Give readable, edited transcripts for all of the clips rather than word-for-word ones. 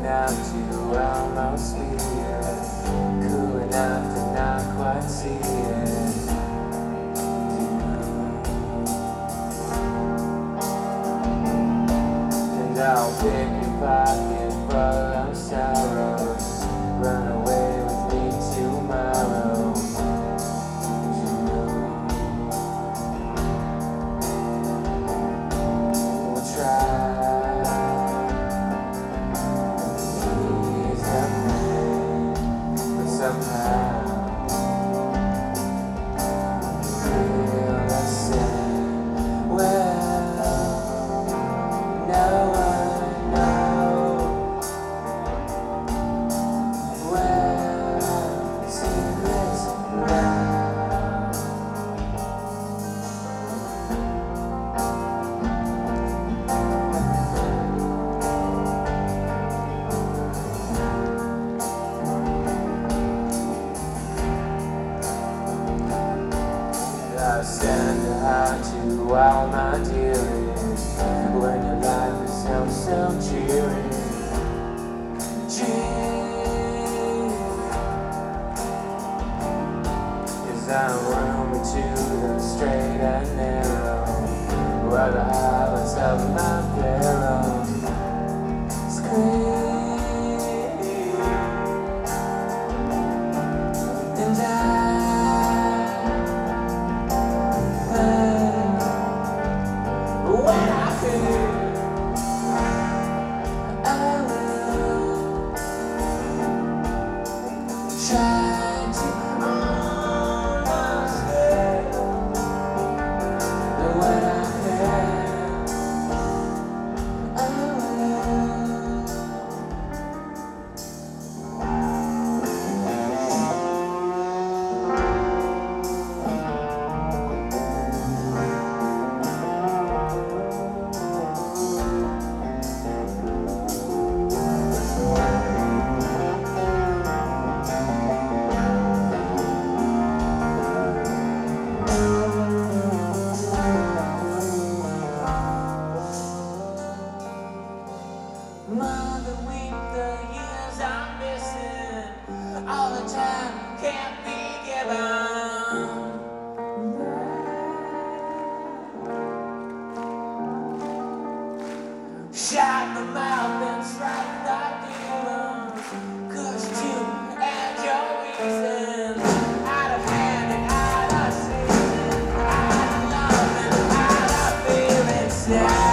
enough to almost feel it, cool enough to not quite see it. And I'll pick your pocket full of sorrows, run away with me tomorrow. We'll try. Somehow feel the same. Well, no one knows. Well, secrets now. I send a heart to all my dearest when your life is so cheery. Cause I'm roaming to the straight and narrow, where the highlights of my peril scream. Try to understand that when I can, I will. Mother, weep the years I'm missing. All the time can't be given. Shut my mouth and strike the demons. Cursed you and your reasons. Out of hand and out of season. Out of love and out of feeling.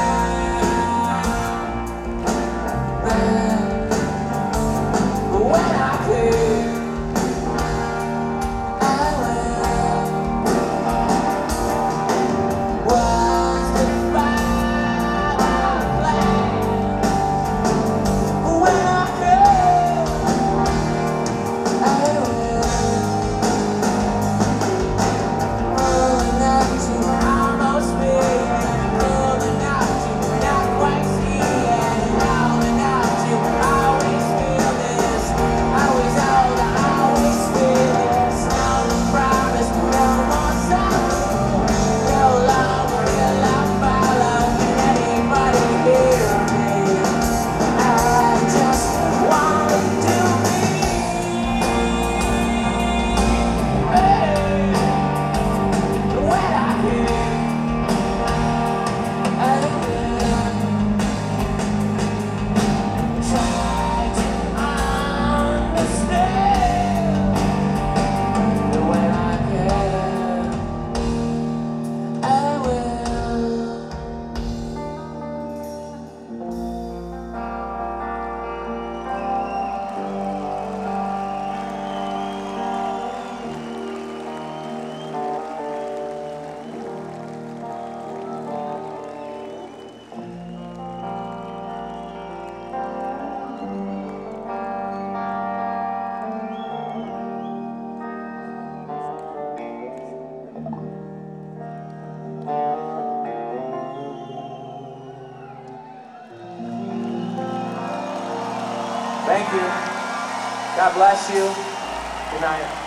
Thank you. God bless you. Good night.